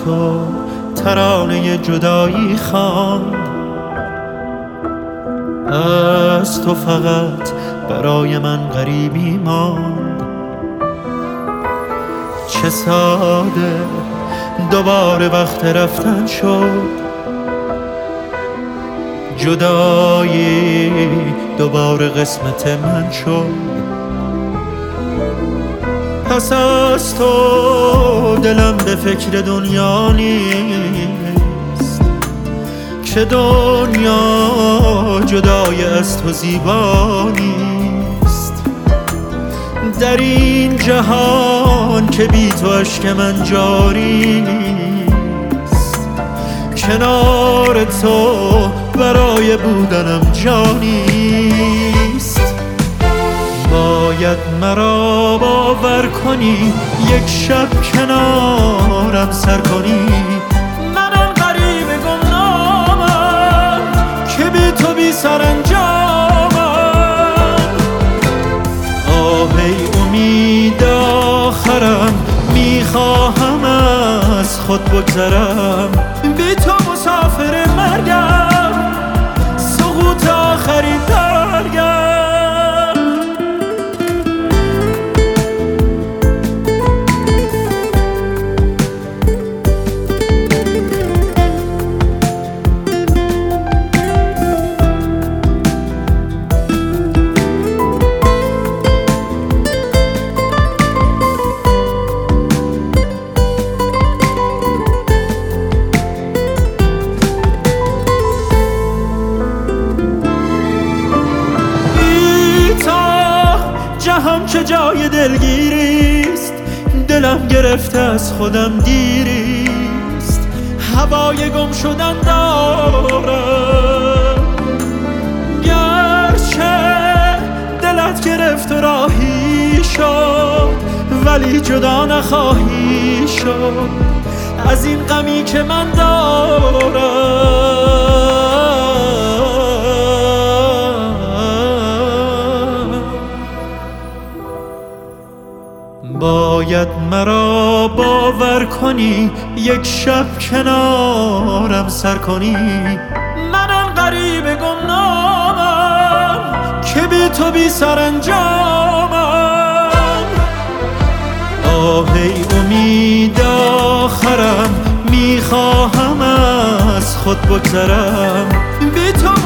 تو ترانه جدایی خواند، از تو فقط برای من غریبی ماند. چه ساده دوباره وقت رفتن شد، جدایی دوباره قسمت من شد. پس از تو دلم به فکر دنیا نیست، که دنیا جدای از تو زیبا نیست. در این جهان که بی تو اشک من جاری نیست، کنار تو برای بودنم جانیست. باید مرا باور کنی، یک شب کنارم سر کنی. من آن غریب گمنامم که بی تو بی سرانجامم. آه ای امید آخرم، میخواهم از خود بگذرم. بی تو مسافر مرگم، سقوط آخرین درگم. جهان چه جای دلگیریست، دلم گرفته از خودم دیریست. هوای گم شدن دارم، گرچه دلت گرفت و راهی شد، ولی جدا نخواهی شد از این غمی که من دارم. باید مرا باور کنی، یک شب کنارم سر کنی. من آن غریب گمنامم که بی تو بی سرانجامم. آه ای امید آخرم، میخواهم از خود بگذرم. بی تو